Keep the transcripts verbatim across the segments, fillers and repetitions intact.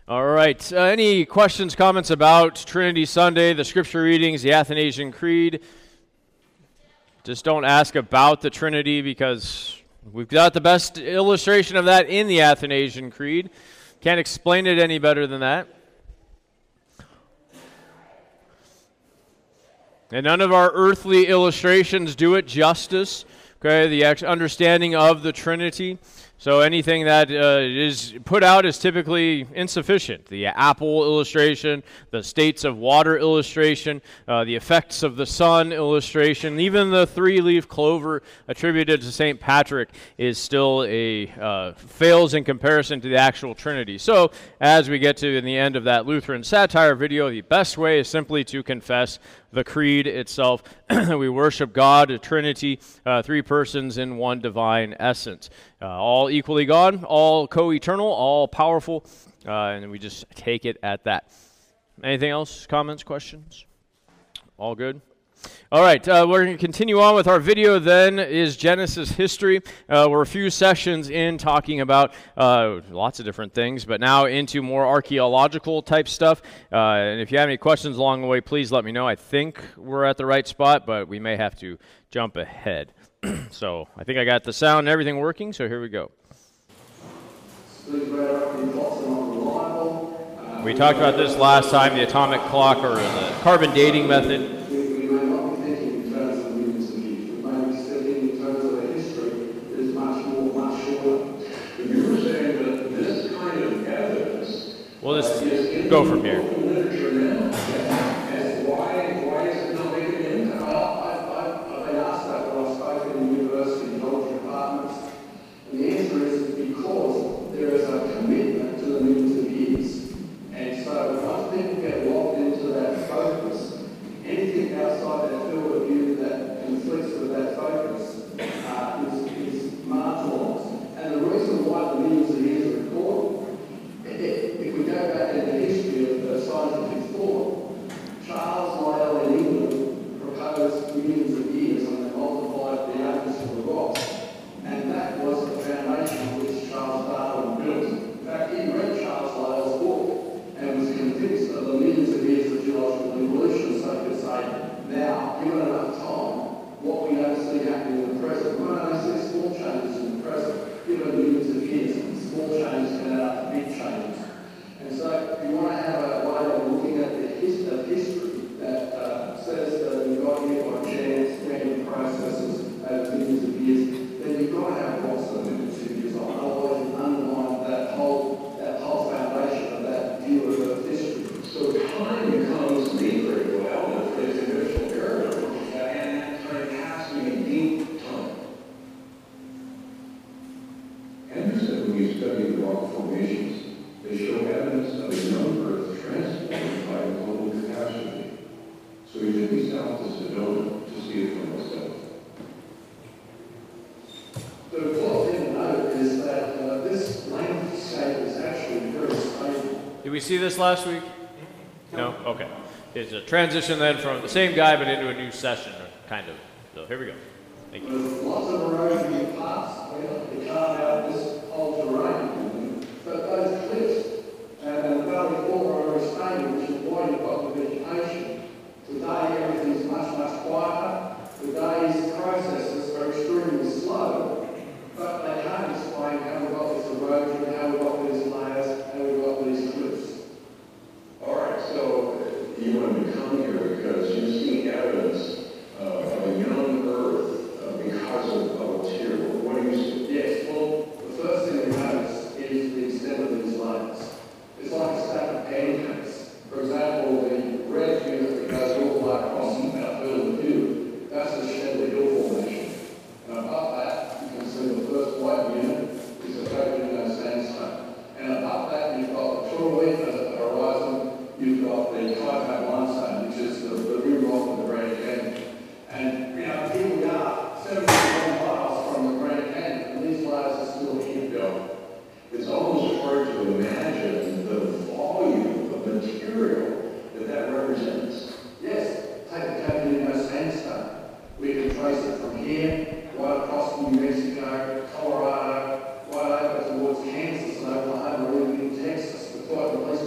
All right. Uh, any questions, comments about Trinity Sunday, the scripture readings, the Athanasian Creed? Just don't ask about the Trinity because we've got the best illustration of that in the Athanasian Creed. Can't explain it any better than that. And none of our earthly illustrations do it justice. Okay, the understanding of the Trinity. So anything that uh, is put out is typically insufficient. The apple illustration, the states of water illustration, uh, the effects of the sun illustration, even the three-leaf clover attributed to Saint Patrick is still a uh, fails in comparison to the actual Trinity. So as we get to in the end of that Lutheran satire video, the best way is simply to confess the creed itself. We worship God, a Trinity, uh, three persons in one divine essence. Uh, all equally God, all co-eternal, all powerful, uh, and we just take it at that. Anything else? Comments, questions? All good? All right, uh, we're going to continue on with our video then is Genesis history. Uh, we're a few sessions in talking about uh, lots of different things, but now into more archaeological type stuff. Uh, and if you have any questions along the way, please let me know. I think we're at the right spot, but we may have to jump ahead. So I think I got the sound and everything working, so here we go. We talked about this last time, the atomic clock or the carbon dating method. We'll just go from here. Did we see this last week? No? Okay. It's a transition then from the same guy but into a new session, kind of. So here we go. Thank you. There's lots of erosion in parts. We carved out this whole terrain. But those cliffs and the valley floor are very stable, which is why you've got the vegetation. Today everything's much, much quieter. Today's processes are extremely slow, but they can't explain how we've got this erosion, how we've got these layers, how we've got these cliffs. All right, so you want to come here because you see evidence uh, of a young Earth uh, because of, of material. What do you see? Yes, well, the first thing we notice is the extent of these layers. It's like a stack of pancakes. For example, the red unit that goes all the way across Mount Hurley View, that's the Shedley Hill Formation. And above that, you can see the first white unit is a Coconino sandstone. And above that, you've got the Turley at the horizon. You've got the Kaifang limestone, which is the, the rim rock of the Grand Canyon. And, you know, here we are, seventy-one miles from the Grand Canyon, and these layers are still here. Yeah. It's almost hard to imagine the volume of material that that represents. Yes, take the Coconino sandstone. We can trace it from here, right across New Mexico, Colorado, right over towards Kansas and Oklahoma, even in Texas. We've got at least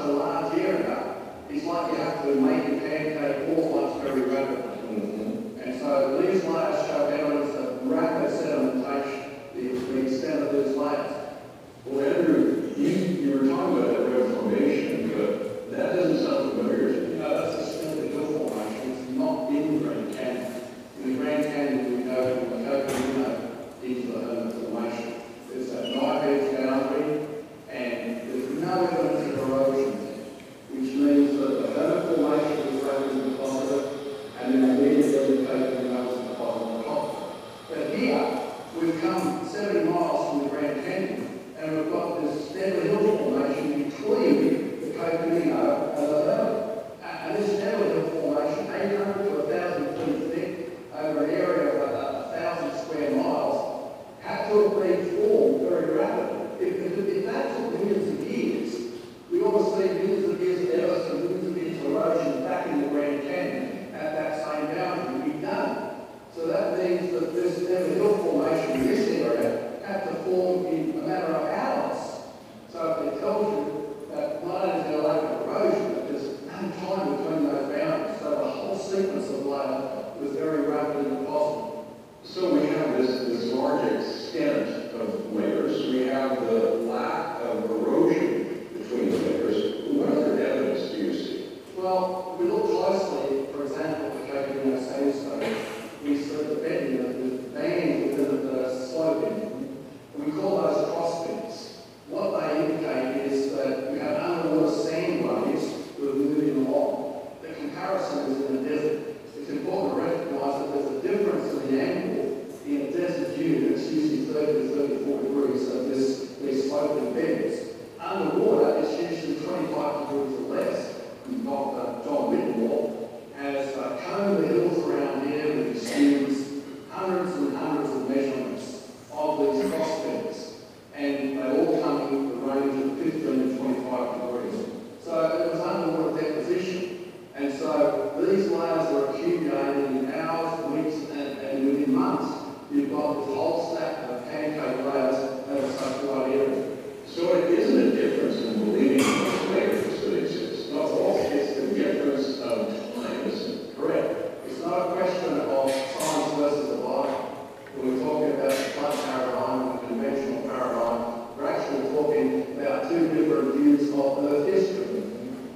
a large area, it's like you have to make a pancake all at once very rapidly. Mm-hmm. And so these layers show evidence of rapid sedimentation, the, the extent of these layers. Well, Andrew, you, you were talking about that red formation, but that doesn't sound familiar to me. No, that's a Spindler Hill Formation. It's not in the Grand Canyon. In the Grand Canyon, we go from the Coconino into the Hermit Formation. There's a knife-edge boundary, and there's no evidence of erosion there, which means that the Hermit Formation is right in the deposit, and then immediately the Coconino is deposited on top. But here, we've come seventy miles from the Grand Canyon, and we've got this Spindler Hill Formation between the Coconino and the Hermit. And this Spindler Hill Formation, eight hundred to one thousand feet thick, over an area of uh, one thousand square miles, had to have been formed very rapidly. If, if, if that took millions of years, we ought to see millions of years of evidence and millions of years of erosion back in the Grand Canyon at that same boundary. We've done. So that means that this Spindler Hill Formation in this area had to form in a matter of hours. So it tells you that not only is there a lack of erosion, but there's no time between those boundaries. So the whole sequence of layer was very rapidly possible. So we have this, this large extent of layers. We have the lack of erosion between the layers. What other evidence do you see? Well, we look closely, for example, at the Coconino sandstone. We see the bedding of the bands within it that are sloping. We call those cross beds. What they indicate is that you have underwater sand waves that are moving along. The comparison is in the desert. It's important to recognise that there's a difference in the angle in a desert dune that's usually thirty to thirty-four degrees of this, these sloping beds. Underwater, it's usually twenty-five degrees or less. Doctor John Whitmore has uh, combed the hills around here with his students, hundreds and hundreds of measurements of these cross beds, and they all come in the range of fifteen to twenty-five degrees. So it was underwater deposition, and so these layers are accumulating in hours, weeks, and, and within months. You've got this whole stack of pancake layers over such a wide area. So it isn't a difference in believing those layers that exist. Not all. It's the difference of time, isn't it? Correct. It's not a question of science versus the Bible. When we're talking about the flood paradigm, the conventional paradigm, we're actually talking about two different views of Earth history.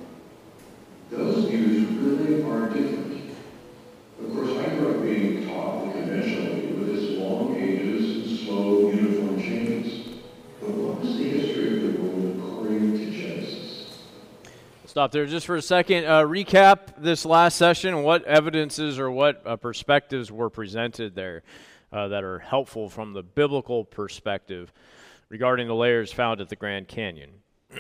Those views really are different. Of course, I grew up being taught the conventional view with its long ages and slow, uniform changes. But what was the history of the world according to Genesis? Stop there just for a second. Uh, recap this last session. What evidences or what uh, perspectives were presented there uh, that are helpful from the biblical perspective regarding the layers found at the Grand Canyon?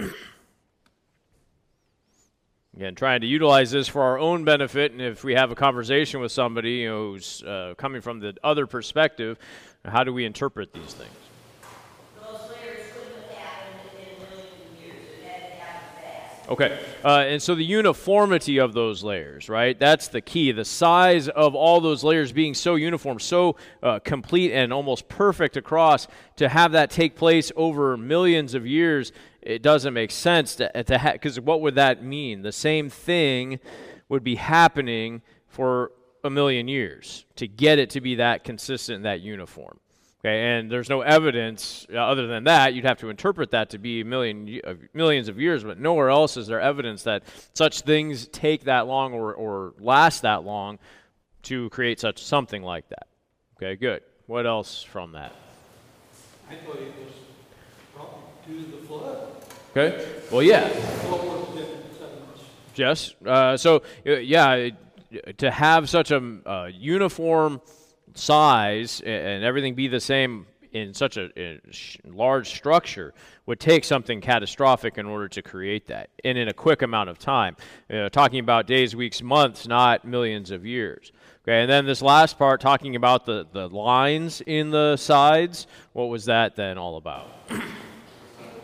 Again, trying to utilize this for our own benefit, and if we have a conversation with somebody, you know, who's uh, coming from the other perspective, how do we interpret these things? Those layers couldn't have happened in millions of years. It had to happen fast. Okay, uh, and so the uniformity of those layers, right? That's the key. The size of all those layers being so uniform, so uh, complete and almost perfect across, to have that take place over millions of years, it doesn't make sense to, to ha- because what would that mean? The same thing would be happening for a million years to get it to be that consistent and that uniform. Okay, and there's no evidence uh, other than that. You'd have to interpret that to be a million, uh, millions of years, but nowhere else is there evidence that such things take that long or, or last that long to create such something like that. Okay, good. What else from that? I thought it was probably due to the flood. Okay, well, yeah. The flood was different sediments. Yes. Uh, so, uh, yeah, it, to have such a uh, uniform size and everything be the same in such a, a sh- large structure would take something catastrophic in order to create that, and in a quick amount of time. Uh, talking about days, weeks, months, not millions of years. Okay, and then this last part, talking about the, the lines in the sides, what was that then all about?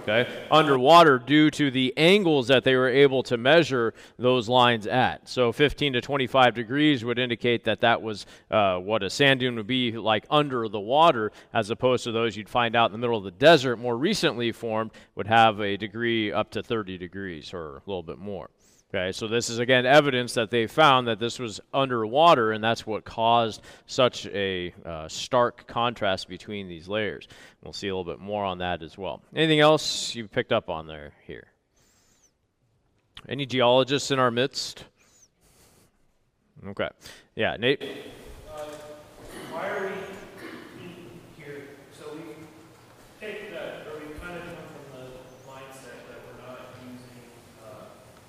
Okay, underwater due to the angles that they were able to measure those lines at. So fifteen to twenty-five degrees would indicate that that was uh, what a sand dune would be like under the water, as opposed to those you'd find out in the middle of the desert, more recently formed, would have a degree up to thirty degrees or a little bit more. Okay, so this is, again, evidence that they found that this was underwater, and that's what caused such a uh, stark contrast between these layers. We'll see a little bit more on that as well. Anything else you picked up on there here? Any geologists in our midst? Okay. Yeah, Nate? Uh, why are we here? So we take that, or we kind of come from the mindset that we're not using, uh,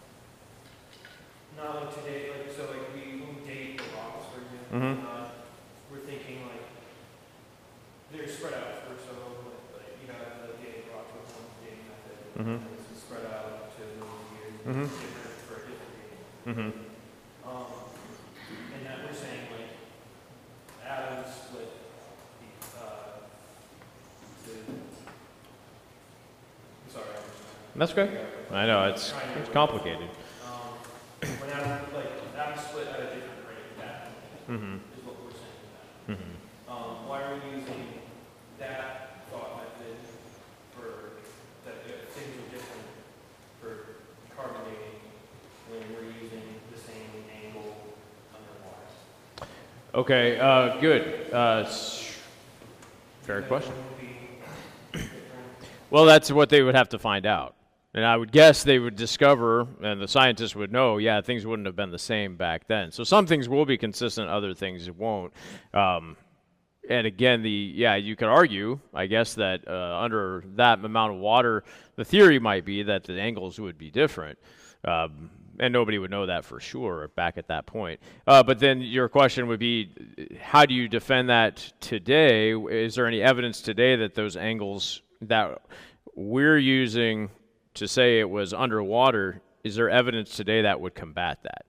not like today, like, so like we, when we date the rocks, for example, Mhm. uh, we're thinking like, they're spread out for so, like, you have the dating rocks with one dating method, Mhm. and it's spread out to millions of years, Mhm. it's different for a different dating. Mm-hmm. Um, and that we're saying like atoms split the, uh, the, I'm sorry. I'm That's okay. I know, it's, trying to- it's complicated. Um, when atoms, like, atoms split at a different rate, that Mm-hmm. is what we're saying with that. Mm-hmm. Um, why are we using that thought method for, that uh, things are different for carbon dating when we're using the same angle underwater? Okay, uh, good. Uh, s- fair question. Well, that's what they would have to find out. And I would guess they would discover, and the scientists would know, yeah, things wouldn't have been the same back then. So some things will be consistent, other things won't. Um, and again, the yeah, you could argue, I guess, that uh, under that amount of water, the theory might be that the angles would be different. Um, and nobody would know that for sure back at that point. Uh, but then your question would be, how do you defend that today? Is there any evidence today that those angles that we're using to say it was underwater, is there evidence today that would combat that?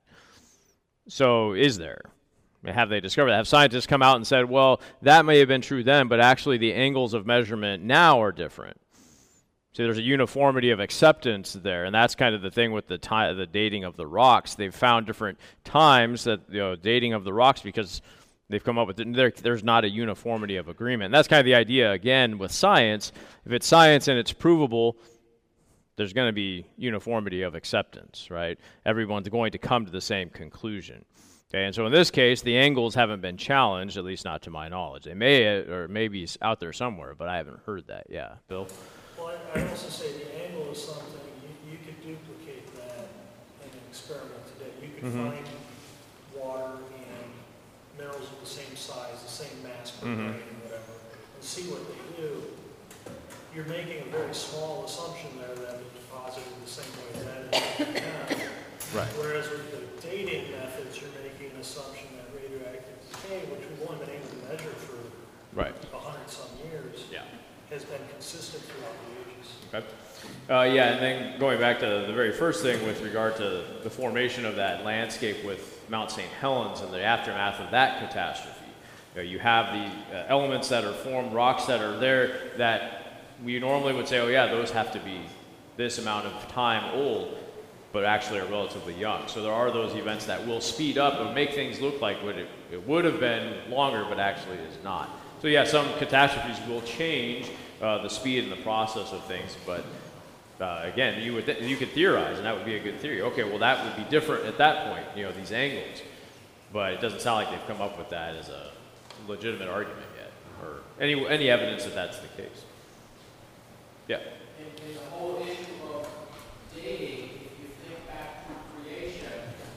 So is there? Have they discovered that? Have scientists come out and said, well, that may have been true then, but actually the angles of measurement now are different? So there's a uniformity of acceptance there, and that's kind of the thing with the ti- the dating of the rocks. They've found different times that, you know, dating of the rocks, because they've come up with it, there, there's not a uniformity of agreement. And that's kind of the idea, again, with science. If it's science and it's provable, there's going to be uniformity of acceptance, right? Everyone's going to come to the same conclusion. Okay, and so in this case, the angles haven't been challenged, at least not to my knowledge. They may, or maybe out there somewhere, but I haven't heard that. Yeah, Bill? Well, I- I'd also say the angle is something, you, you could duplicate that in an experiment today. You could Mhm. find water and minerals of the same size, the same mass per Mhm. grain, whatever, and see what they do. You're making a very small assumption there that it's deposited the same way that it is now. Right. Whereas with the dating methods, you're making an assumption that radioactive decay, which we've only been able to measure for Right. a hundred some years, Yeah. has been consistent throughout the ages. Okay. Uh, yeah, and then going back to the very first thing with regard to the formation of that landscape with Mount Saint Helens and the aftermath of that catastrophe. You know, you have the uh, elements that are formed, rocks that are there that we normally would say, oh yeah, those have to be this amount of time old, but actually are relatively young. So there are those events that will speed up and make things look like what it, it would have been longer, but actually is not. So yeah, some catastrophes will change uh, the speed and the process of things, but uh, again, you would you could theorize, and that would be a good theory. Okay, well that would be different at that point, you know, these angles. But it doesn't sound like they've come up with that as a legitimate argument yet, or any any evidence that that's the case. Yeah. In, in the whole issue of dating, if you think back to creation,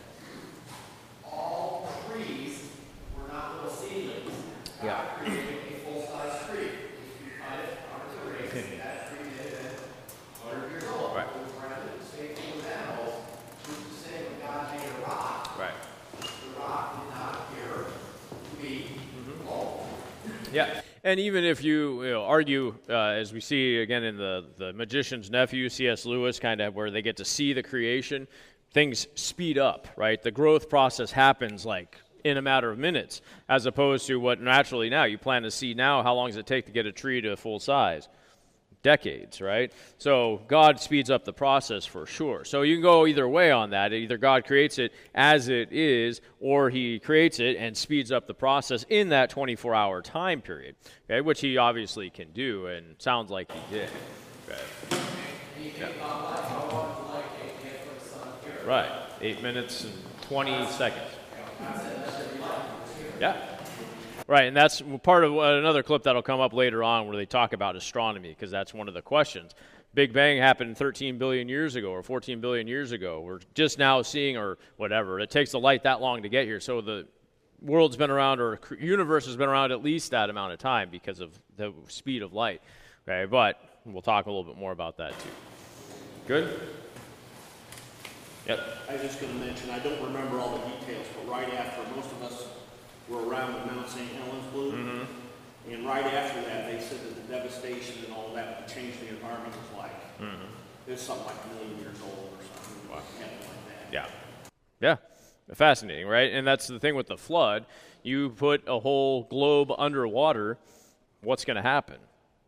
all trees were not little seedlings. God Yeah. created a full-size tree. If you cut it out of the roots, that tree may have been one hundred years old. Right. It was around the same thing with animals. Who's to say when God made a rock, Right. the rock did not appear to be old? Yeah, and even if you, you know, argue, uh, as we see again in the, the Magician's Nephew, C S Lewis, kind of where they get to see the creation, things speed up, right? The growth process happens like in a matter of minutes, as opposed to what naturally now, you plant a seed now, how long does it take to get a tree to full size? decades, right? So God speeds up the process for sure. So you can go either way on that. Either God creates it as it is, or he creates it and speeds up the process in that twenty-four hour time period, okay, which he obviously can do, and sounds like he did. Okay. Yeah. Right, eight minutes and twenty seconds. Yeah. Right, and that's part of another clip that'll come up later on where they talk about astronomy, because that's one of the questions. Big Bang happened thirteen billion years ago or fourteen billion years ago. We're just now seeing, or whatever. It takes the light that long to get here, so the world's been around, or universe has been around at least that amount of time because of the speed of light. Okay, but we'll talk a little bit more about that too. Good? Yep. I was just going to mention, I don't remember all the details, but right after, most of us were around when Mount Saint Helens blew, mm-hmm. and right after that, they said that the devastation and all that would change the environment was like, mm-hmm. it was something like a million years old or something, wow. like that. Yeah. Yeah. Fascinating, right? And that's the thing with the flood. You put a whole globe underwater, what's going to happen?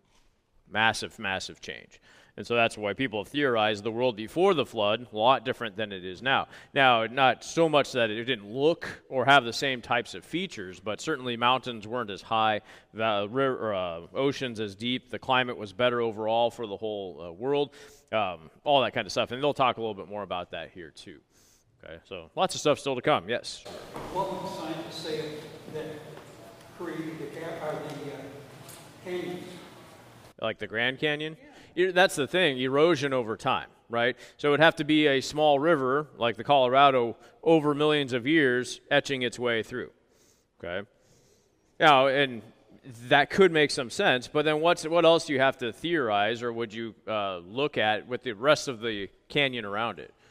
Massive, massive change. And so that's why people have theorized the world before the flood, a lot different than it is now. Now, not so much that it didn't look or have the same types of features, but certainly mountains weren't as high, the river, uh, oceans as deep, the climate was better overall for the whole uh, world, um, all that kind of stuff. And they'll talk a little bit more about that here too. Okay, so lots of stuff still to come, yes? What would scientists say that created the, ca- or the uh, canyons? Like the Grand Canyon? That's the thing, erosion over time, right? So it would have to be a small river, like the Colorado, over millions of years, etching its way through, okay? Now, and that could make some sense, but then what's what else do you have to theorize, or would you uh, look at with the rest of the canyon around it?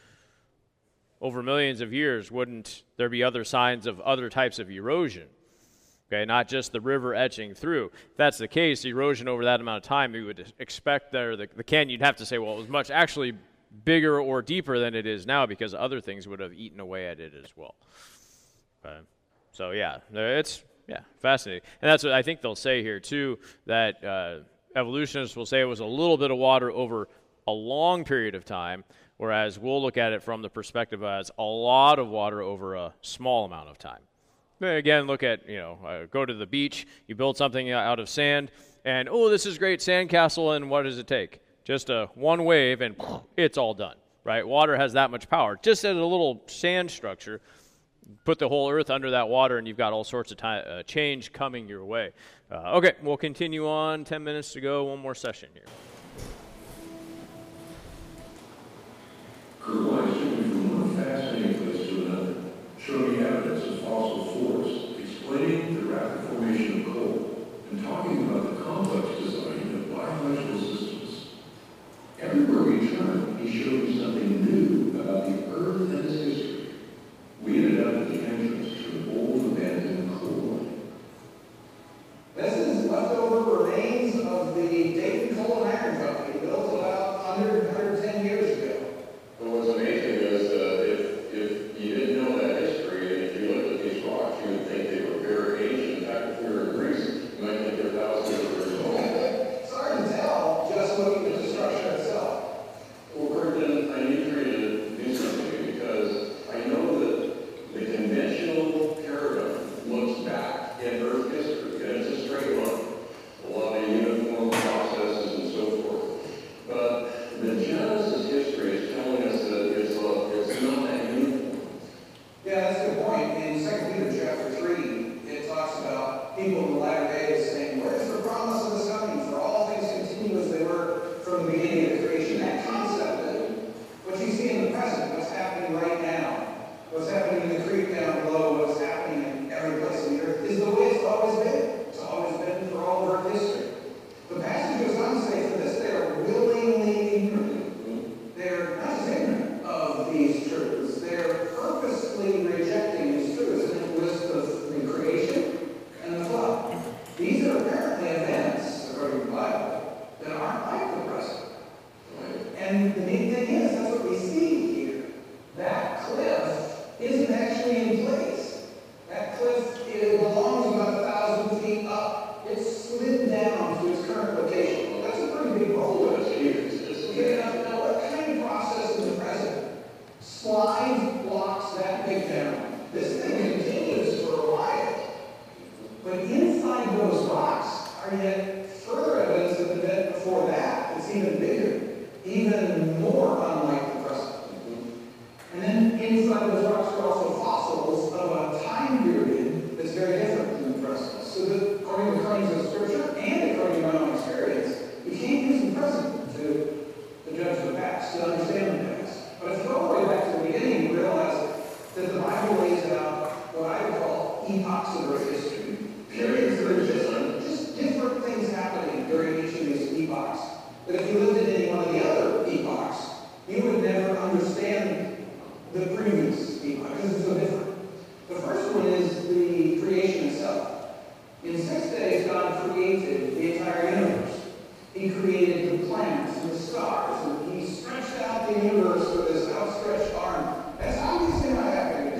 Over millions of years, wouldn't there be other signs of other types of erosion? Okay, not just the river etching through. If that's the case, erosion over that amount of time, you would expect there the, the canyon, you'd have to say, well, it was much actually bigger or deeper than it is now because other things would have eaten away at it as well. Okay. So, yeah, it's yeah fascinating. And that's what I think they'll say here, too, that uh, evolutionists will say it was a little bit of water over a long period of time, whereas we'll look at it from the perspective as a lot of water over a small amount of time. Again, look at, you know, uh, go to the beach, you build something out of sand, and, oh, this is great sandcastle, and what does it take? Just a one wave, and it's all done, right? Water has that much power. Just as a little sand structure, put the whole earth under that water, and you've got all sorts of time, uh, change coming your way. Uh, okay, we'll continue on. Ten minutes to go. One more session here. Kurt Weiss took me from one fascinating place to another, showing me evidence of fossil forests, explaining the rapid formation of coal, and talking about the complex design of biological systems. Everywhere we turned, he showed me something new about the Earth and its history. We ended up at the entrance to an old abandoned coal mine. This is leftover remains of the Dayton Coal and Iron Company, built about one hundred, one hundred ten years ago. But what's amazing is uh, if, if you didn't know that history, and if you looked at these rocks, you would think they were very ancient. In fact, if we were in Greece, you might think they're thousands of years old. It's hard to tell just looking at the structure itself. Well, Kurt, then But if you go all the way back to the beginning, you realize that the Bible lays out what I would call epochs of Earth history. Periods that are just, just different things happening during each of these epochs. But if you looked at any one of the other epochs, you would never understand the previous epoch because it's so different. The first one is the creation itself. In six days, God created the entire universe. He created the planets and the stars, and he stretched out the universe with his outstretched arm. That's obviously not happening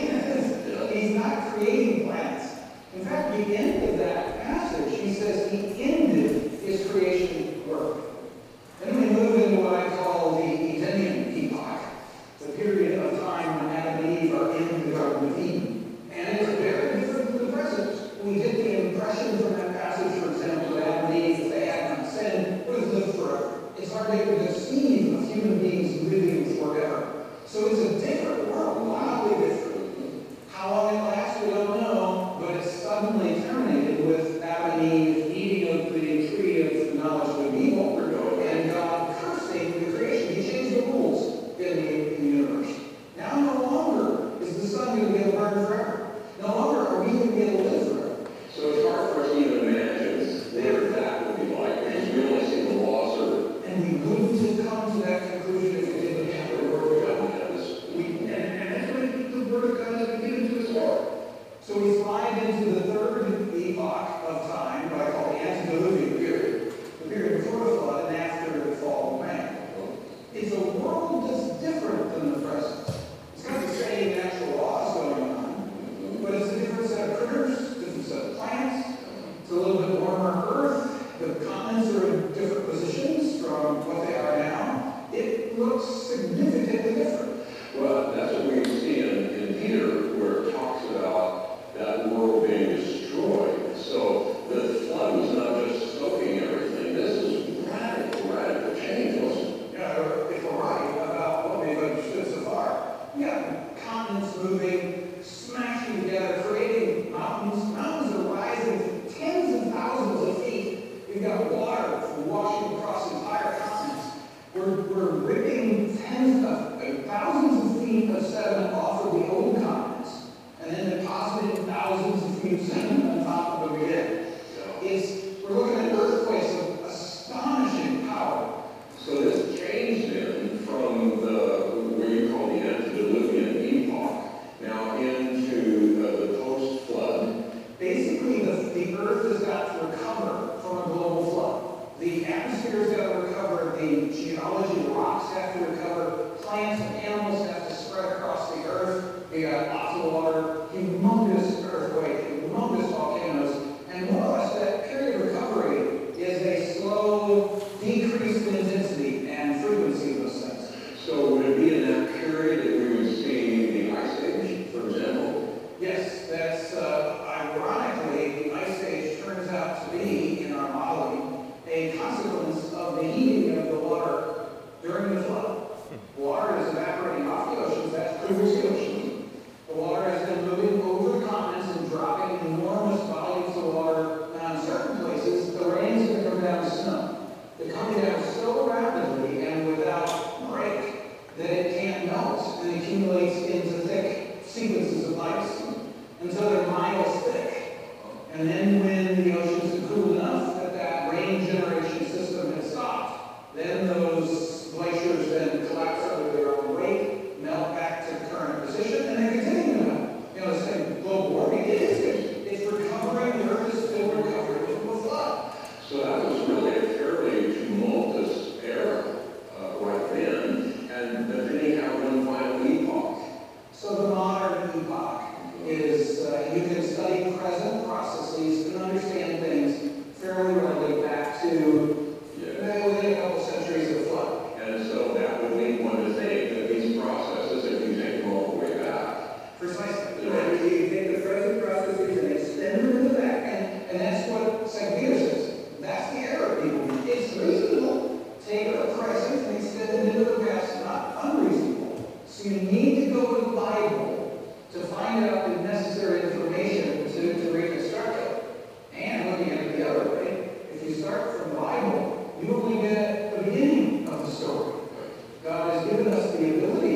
today. He's not creating planets. In fact, the end of that passage, he says he ended his creation work. Then we move into what I call the Edenian epoch, the period of time when Adam and Eve are in the Garden of Eden. And it's very different from the present. We get the impression from that passage, for example, that Adam and Eve, if they had not sinned, would have lived forever. It's hard to conceive of human beings living forever. So it's a different world, wildly different. How long it lasts, we don't know, but it's suddenly terminated with Adam and Eve eating of the tree of the knowledge of good and evil, and God cursing the creation. He changed the rules in the, in the universe. Now no longer is the sun going to be able to burn forever. No longer are we going to be able to live forever. So it's hard for us to even imagine there that would be like, because we only see the laws of, and we wouldn't have come to that conclusion if we didn't have the Word of God. We, and, and that's what the Word of God has given to us for. So we slide into the third epoch of time, what I call the antediluvian period, the period before the flood and after the fall of man. It's a world that's different than the present. It's got the same natural laws going on, but it's a different set of critters, different set of plants. It's a little bit warmer Earth. The continents are in different positions from what they are now. It looks significantly different. well, that's what we see in, in Peter, where it talks about that world being destroyed. So the flood was not just soaking everything. This is radical, radical change, wasn't it? Yeah, if we're right about what we've understood so far, yeah, continents moving, smashing together, creating mountains. Mountains are rising to tens of thousands of feet. We've got water washing across entire continents. We're, we're ripping tens of uh, thousands of feet of sediment off of the old continents, and then depositing thousands of feet of sediment on top of them again. It's, we're looking at earthquakes of astonishing power. So this change then from the, what you call the antediluvian epoch, now into uh, the post-flood. Basically, the, the earth has got to recover from a global flood. The atmosphere's got to recover, the geology, the rocks have to recover, plants and animals have to spread across the earth. We got lots of water, humongous earthquake, humongous volcanoes, and more or less that period of recovery is a slow decrease in intensity and frequency of those things. So would it be in that period that we would see the Ice Age, for example? Yes, that's uh, ironically, the Ice Age turns out to be, in our modeling, a consequence of the heating of the water during the flood. Water is evaporating off the oceans, that's previous oceans. The water has been moving over the continents and dropping enormous volumes of water. Now, in certain places, the rain's going to come down to snow. They're coming down so rapidly and without break that it can't melt and accumulates into thick sequences of ice until they're miles thick. And then when the oceans have cooled enough that that rain generation system has stopped, then those glaciers then collapse under their own weight, melt back to the current position, and they continue to melt. You know, it's like global warming. It is. It's recovering. The Earth is still recovering from the flood. So that was really a fairly tumultuous era uh, right then, and but then you have one final epoch. So the modern epoch is, uh, you can study present processes and understand things fairly readily back to Yeah. within a couple centuries of the flood. And so that would lead one to think that these processes, if you take them all the way back, Precisely. And you take the present processes and extend them to the back, and, and that's what Second Peter says. That's the error, people. It's reasonable. Take the present and extend it into the past, not unreasonable. So you need to go to the Bible to find out the necessary information to, to reconstruct it. And looking at it the other way, if you start from the Bible, you only get the beginning of the story. God has given us the ability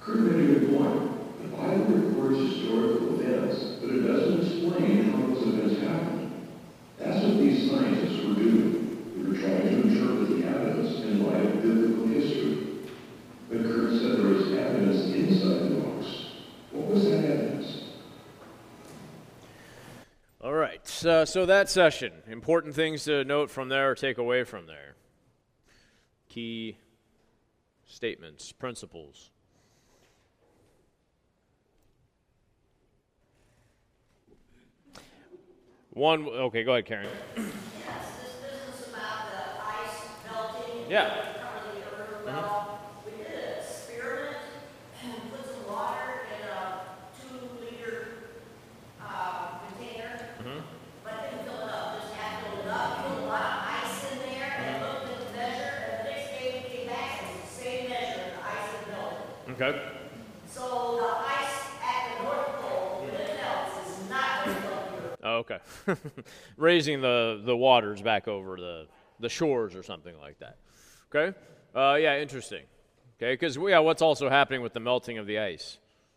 Kurt made a good point. The Bible records historical events, but it doesn't explain how those events happened. That's what these scientists were doing. They were trying to interpret the evidence in light of biblical history. But Kurt said there was evidence inside the rocks. What was that evidence? All right, so, so that session, important things to note from there or take away from there. Key statements, principles. One, okay, go ahead, Karen. Yes, this business about the ice melting. Yeah. Covering the earth. Well, we did an experiment and put some water in a two-liter uh, container, but didn't fill it up. Just had to fill it up, put a lot of ice in there, and looked at the measure, and the next day we came back and it's the same measure, the ice had melted. Okay. So the ice at the North Pole, when it melts, is not going to melt the earth. Oh, okay. Raising the, the waters back over the, the shores or something like that. Okay? Uh, yeah, interesting. Okay, because yeah, what's also happening with the melting of the ice?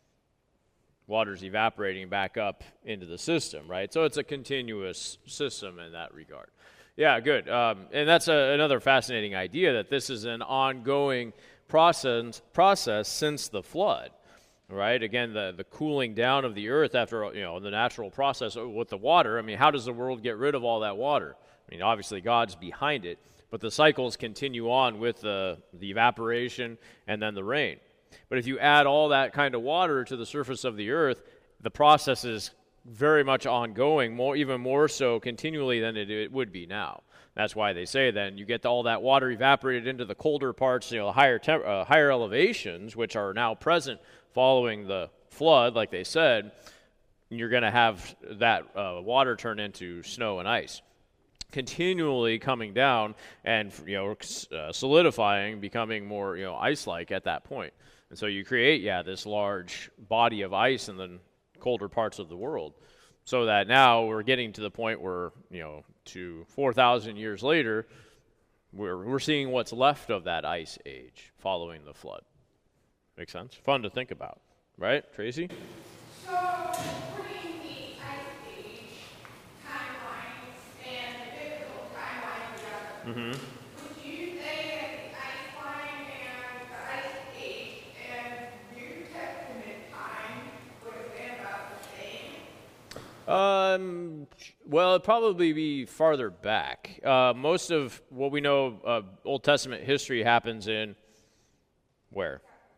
Water's evaporating back up into the system, right? So it's a continuous system in that regard. Yeah, good. Um, and that's a, another fascinating idea, that this is an ongoing process, process since the flood. Right? Again, the, the cooling down of the earth after, you know, the natural process with the water. I mean, how does the world get rid of all that water? I mean, obviously God's behind it, but the cycles continue on with the, the evaporation and then the rain. But if you add all that kind of water to the surface of the earth, the process is very much ongoing, more even more so continually than it, it would be now. That's why they say then you get all that water evaporated into the colder parts, you know, the higher temp- uh, higher elevations, which are now present following the flood, like they said, you're going to have that uh, water turn into snow and ice, continually coming down and, you know, uh, solidifying, becoming more, you know, ice-like at that point. And so you create, yeah, this large body of ice in the colder parts of the world, so that now we're getting to the point where, you know, to four thousand years later, we're we're seeing what's left of that ice age following the flood. Make sense? Fun to think about, right, Tracy? So, putting the ice age timelines and the biblical timeline together, Mm-hmm. would you say that the ice line and the ice age and New Testament time would have been about the same? Um, well, it'd probably be farther back. Uh, most of what we know of Old Testament history happens in where?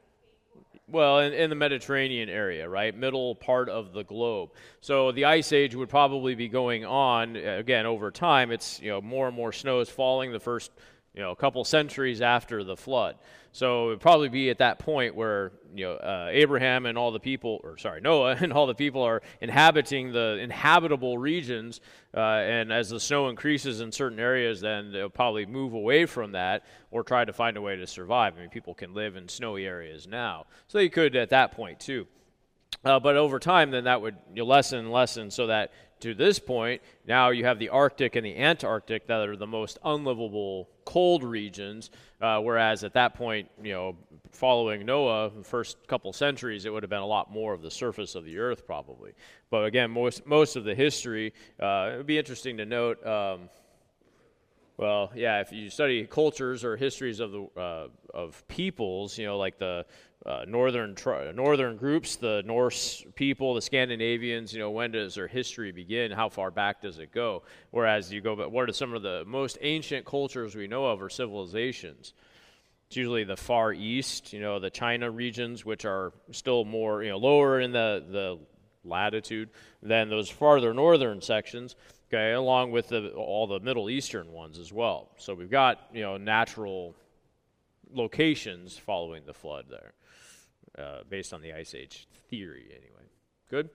Well, in, in the Mediterranean area, right? Middle part of the globe. So the Ice Age would probably be going on, again, over time. It's, you know, more and more snow is falling the first, you know, couple centuries after the flood. So it would probably be at that point where, you know, uh, Abraham and all the people, or sorry, Noah and all the people are inhabiting the inhabitable regions, uh, and as the snow increases in certain areas, then they'll probably move away from that or try to find a way to survive. I mean, people can live in snowy areas now, so they could at that point too. Uh, but over time, then that would, you know, lessen and lessen, so that to this point, now you have the Arctic and the Antarctic that are the most unlivable cold regions, uh, whereas at that point, you know, following Noah, the first couple centuries, it would have been a lot more of the surface of the earth probably. But again, most most of the history, uh, it would be interesting to note, um, well, yeah, if you study cultures or histories of the uh, of peoples, you know, like the uh, northern tri- northern groups, the Norse people, the Scandinavians, you know, when does their history begin? How far back does it go? Whereas you go, but what are some of the most ancient cultures we know of or civilizations? It's usually the Far East, you know, the China regions, which are still more, you know, lower in the, the latitude than those farther northern sections, okay, along with the, all the Middle Eastern ones as well. So we've got, you know, natural locations following the flood there, uh, based on the Ice Age theory anyway. Good?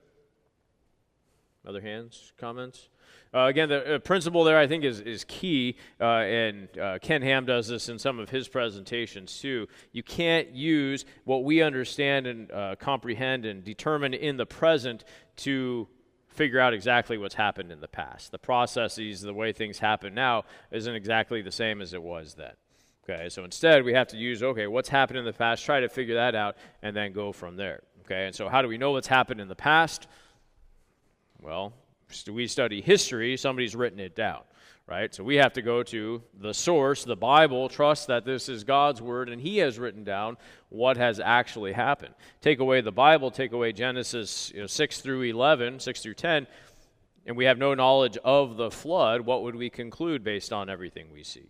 Other hands, comments? Uh, again, the uh, principle there I think is, is key, uh, and uh, Ken Ham does this in some of his presentations too. You can't use what we understand and uh, comprehend and determine in the present to figure out exactly what's happened in the past. The processes, the way things happen now, isn't exactly the same as it was then. Okay, so instead we have to use, okay, what's happened in the past, try to figure that out, and then go from there. Okay, and so how do we know what's happened in the past? Well, we study history, somebody's written it down, right? So we have to go to the source, the Bible, trust that this is God's word, and he has written down what has actually happened. Take away the Bible, take away Genesis you know, six through eleven, six through ten, and we have no knowledge of the flood, what would we conclude based on everything we see?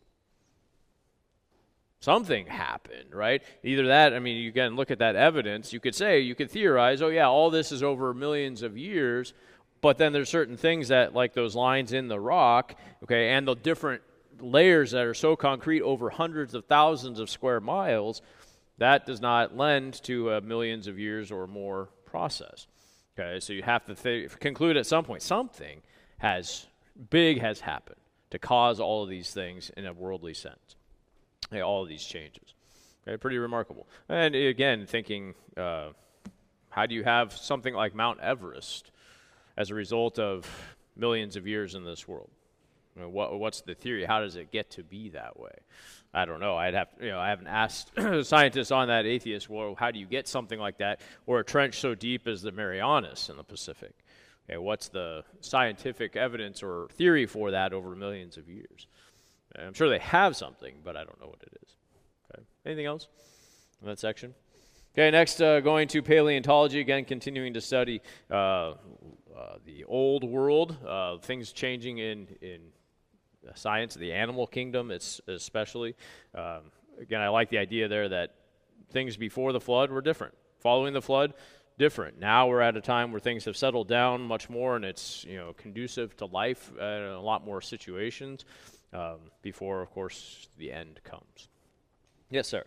Something happened, right? Either that, I mean, you can look at that evidence. You could say, you could theorize, oh yeah, all this is over millions of years, but then there's certain things that, like those lines in the rock, okay, and the different layers that are so concrete over hundreds of thousands of square miles, that does not lend to a millions of years or more process. Okay, so you have to th- conclude at some point, something has, big has happened to cause all of these things in a worldly sense. Okay, all of these changes. Okay, pretty remarkable. And again, thinking, uh, how do you have something like Mount Everest as a result of millions of years in this world? I mean, what, what's the theory? How does it get to be that way? I don't know. I'd have, you know, I haven't asked scientists on that, atheists. Well, how do you get something like that, or a trench so deep as the Marianas in the Pacific? Okay, what's the scientific evidence or theory for that over millions of years? I'm sure they have something, but I don't know what it is. Okay. Anything else in that section? Okay, next, uh, going to paleontology, again, continuing to study uh, uh, the old world, uh, things changing in, in science, the animal kingdom it's especially. Um, again, I like the idea there that things before the flood were different. Following the flood, different. Now we're at a time where things have settled down much more, and it's you know conducive to life uh, in a lot more situations. Um, before, of course, the end comes. Yes, sir.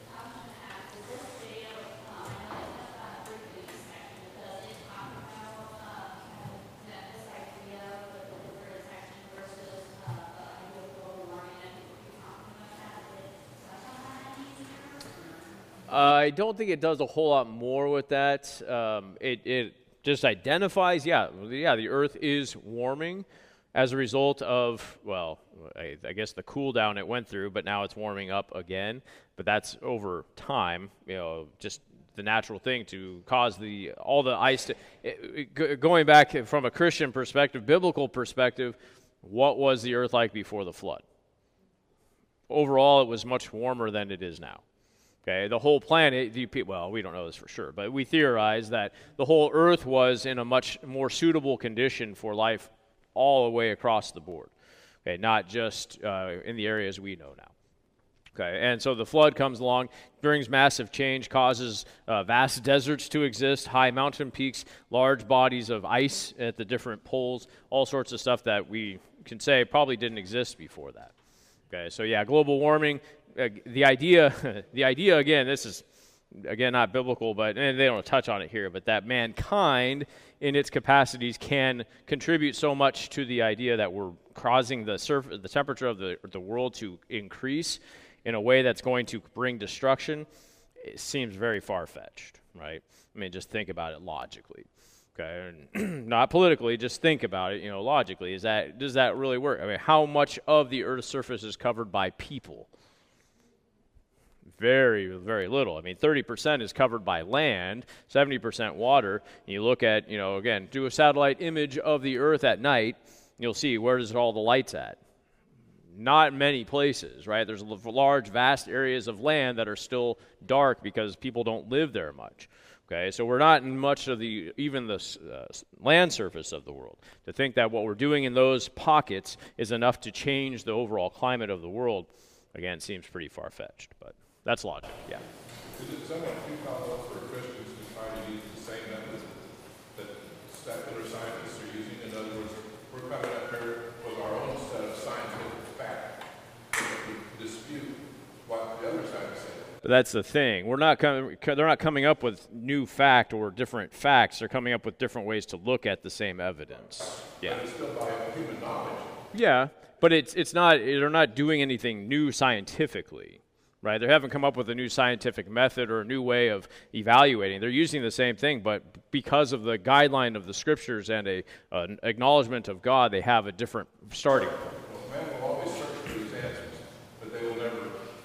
I don't think it does a whole lot more with that. Um, it, it just identifies, yeah, yeah, the Earth is warming as a result of, well, I, I guess the cool down it went through, but now it's warming up again. But that's over time, you know, just the natural thing to cause the all the ice to, it, it, going back from a Christian perspective, biblical perspective, what was the Earth like before the flood? Overall, it was much warmer than it is now. Okay, the whole planet, well, we don't know this for sure, but we theorize that the whole Earth was in a much more suitable condition for life all the way across the board. Okay, not just uh, in the areas we know now. Okay, and so the flood comes along, brings massive change, causes uh, vast deserts to exist, high mountain peaks, large bodies of ice at the different poles, all sorts of stuff that we can say probably didn't exist before that. Okay, so yeah, global warming. Uh, the idea, the idea again, this is again not biblical, but and they don't touch on it here, but that mankind in its capacities can contribute so much to the idea that we're causing the surf, the temperature of the the world to increase in a way that's going to bring destruction. It seems very far-fetched, right? I mean, just think about it logically. Okay, and not politically, just think about it, you know, logically. Is that does that really work? I mean, how much of the Earth's surface is covered by people? Very, very little. I mean, thirty percent is covered by land, seventy percent water. And you look at, you know, again, do a satellite image of the Earth at night, you'll see where does all the lights at? Not many places, right? There's large, vast areas of land that are still dark because people don't live there much. Okay, so we're not in much of the, even the uh, land surface of the world. To think that what we're doing in those pockets is enough to change the overall climate of the world, again, seems pretty far-fetched, but that's logic, yeah. Is it somewhat futile for Christians to try to use the same methods that secular scientists are using? In other words, we're coming up here with our own set of scientific facts to dispute what the other side is saying. But that's the thing. We're not coming. They're not coming up with new fact or different facts. They're coming up with different ways to look at the same evidence. Yeah. But it's still by human knowledge. Yeah, but it's it's not. They're not doing anything new scientifically. Right? They haven't come up with a new scientific method or a new way of evaluating. They're using the same thing, but because of the guideline of the Scriptures and a an acknowledgement of God, they have a different starting point. Well, man will always search for these answers, but they will never find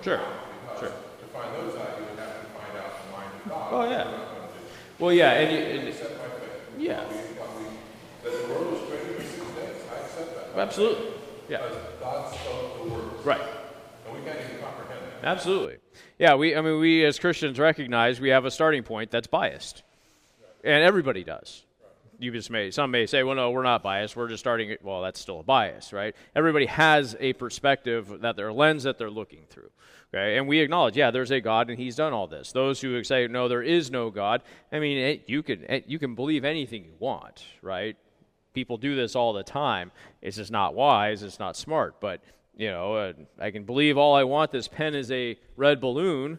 Sure, Because sure. to find those out, you would have to find out the mind of God. Oh, which yeah. we're not going to do. Well, yeah, and, you, and Accept by faith. yeah, What we, what we, that the world was created in six days. I accept that. absolutely. Yeah, Because God spoke the words. right. And we can't even comprehend that. Absolutely. Yeah, we I mean we as Christians recognize we have a starting point that's biased. And everybody does. You just may some may say, well no, we're not biased. We're just starting it. Well, that's still a bias, right? Everybody has a perspective that their lens that they're looking through. Okay? And we acknowledge, yeah, there's a God and he's done all this. Those who say no, there is no God, I mean, it, you can it, you can believe anything you want, right? People do this all the time. It's just not wise, it's not smart, but you know, uh, I can believe all I want. This pen is a red balloon,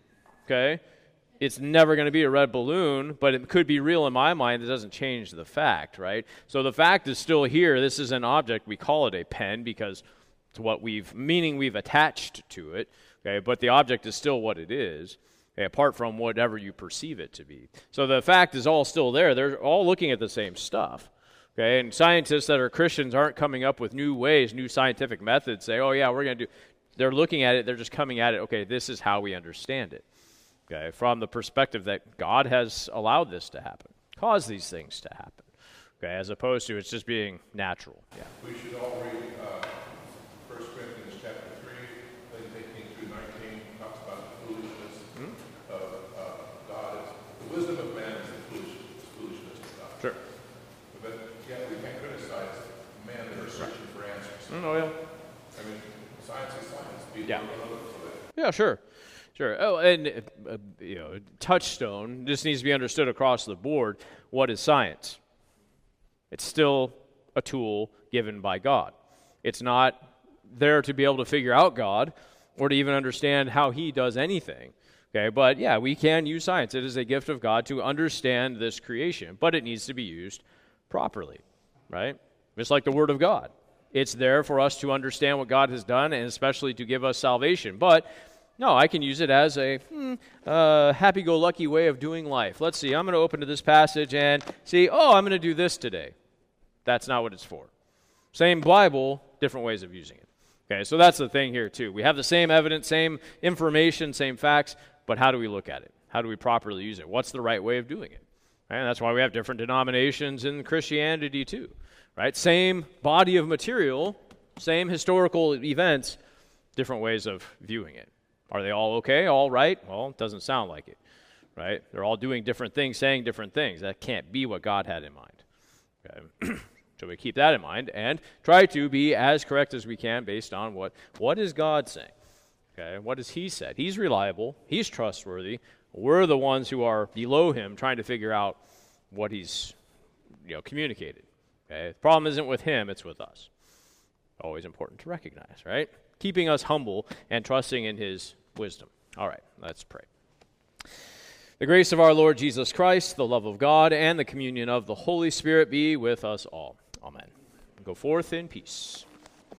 okay? It's never going to be a red balloon, but it could be real in my mind. It doesn't change the fact, right? So the fact is still here. This is an object. We call it a pen because it's what we've, meaning we've attached to it, okay? But the object is still what it is, okay, apart from whatever you perceive it to be. So the fact is all still there. They're all looking at the same stuff. Okay, and scientists that are Christians aren't coming up with new ways, new scientific methods, say, oh yeah, we're going to do, they're looking at it, they're just coming at it, okay, this is how we understand it. Okay, from the perspective that God has allowed this to happen, caused these things to happen. Okay, as opposed to it's just being natural. Yeah. We should all read uh, First Corinthians chapter three, I think eighteen through nineteen, talks about the foolishness Hmm? of uh, God. The wisdom of man is the foolish, foolishness of God. Sure. But yet we can't criticize men that are searching for answers. Mm, oh yeah. I mean, science is science. People Yeah. are going to look for that. Yeah, sure. Sure. Oh, and uh, you know, touchstone, this needs to be understood across the board. What is science? It's still a tool given by God. It's not there to be able to figure out God or to even understand how he does anything. Okay, but yeah, we can use science. It is a gift of God to understand this creation, but it needs to be used properly, right? Just like the Word of God. It's there for us to understand what God has done and especially to give us salvation. But no, I can use it as a hmm, uh, happy-go-lucky way of doing life. Let's see, I'm going to open to this passage and see, oh, I'm going to do this today. That's not what it's for. Same Bible, different ways of using it. Okay, so that's the thing here too. We have the same evidence, same information, same facts, but how do we look at it? How do we properly use it? What's the right way of doing it? And that's why we have different denominations in Christianity too, right? Same body of material, same historical events, different ways of viewing it. Are they all okay, all right? Well, it doesn't sound like it, right? They're all doing different things, saying different things. That can't be what God had in mind. Okay? So we keep that in mind and try to be as correct as we can based on what, what is God saying? Okay, what has he said? He's reliable. He's trustworthy. We're the ones who are below him trying to figure out what he's, you know, communicated. Okay, the problem isn't with him, it's with us. Always important to recognize, right? Keeping us humble and trusting in his wisdom. All right, let's pray. The grace of our Lord Jesus Christ, the love of God, and the communion of the Holy Spirit be with us all. Amen. Go forth in peace.